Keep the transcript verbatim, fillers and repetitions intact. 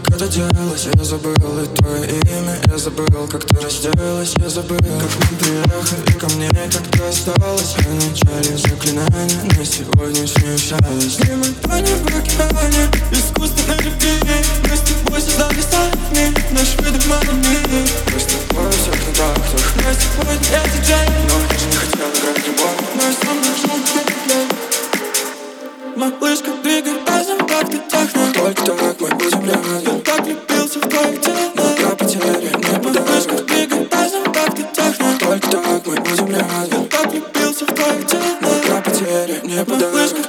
как это делалось. Я забыл и твое имя, я забыл, как ты разделась. Я забыл, как мы приехали ко мне, как ты осталась. Вначале заклинания, на сегодня смешалась. И мы тонем в океане искусственной любви. Мы с тобой создали сами наш вид обманами. Мы с тобой в всех контактах. Но сегодня я диджей, но я же не хотел играть любовь. Но сам нашел тебя. Малышка, двигай разом, как ты техно. Только так мы будем рядом. Я так влюбился в твое тело, но я потеряю не подарок. Малышка, двигай разом, как ты техно. Только так мы будем рядом. Я так влюбился в твое тело, но я потеряю не подарок.